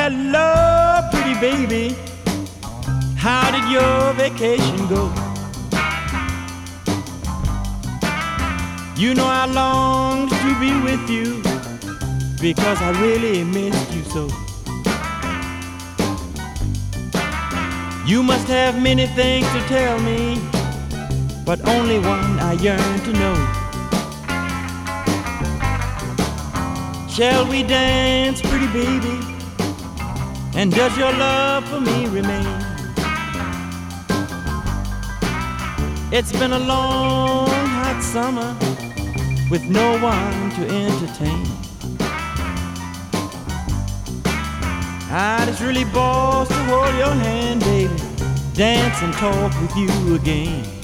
Hello, pretty baby. How did your vacation go? You know I longed to be with you because I really missed you so. You must have many things to tell me, but only one I yearn to know. Shall we dance, pretty baby? And does your love for me remain? It's been a long, hot summer with no one to entertain. I'd just really boss to hold your hand, baby, dance and talk with you again.